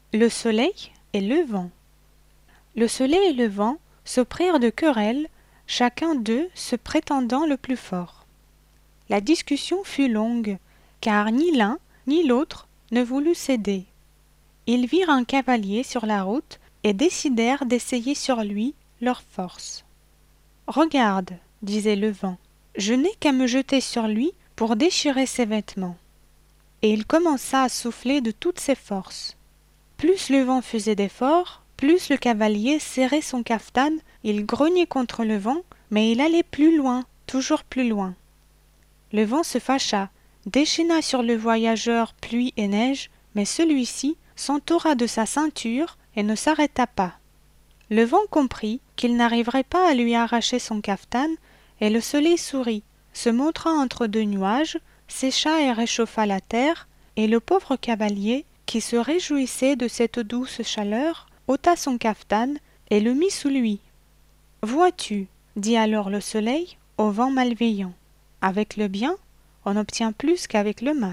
Le soleil et le vent. Le soleil et le vent se prirent de querelle, chacun d'eux se prétendant le plus fort. La discussion fut longue, car ni l'un ni l'autre ne voulut céder. Ils virent un cavalier sur la route et décidèrent d'essayer sur lui leur force. Regarde, disait le vent, je n'ai qu'à me jeter sur lui pour déchirer ses vêtements. Et il commença à souffler de toutes ses forces. Plus le vent faisait d'efforts, plus le cavalier serrait son caftan, il grognait contre le vent, mais il allait plus loin, toujours plus loin. Le vent se fâcha, déchaîna sur le voyageur pluie et neige, mais celui-ci s'entoura de sa ceinture et ne s'arrêta pas. Le vent comprit qu'il n'arriverait pas à lui arracher son caftan, et le soleil sourit, se montra entre deux nuages, sécha et réchauffa la terre, et le pauvre cavalier, qui se réjouissait de cette douce chaleur, ôta son caftan et le mit sous lui. « Vois-tu, dit alors le soleil au vent malveillant, avec le bien, on obtient plus qu'avec le mal. »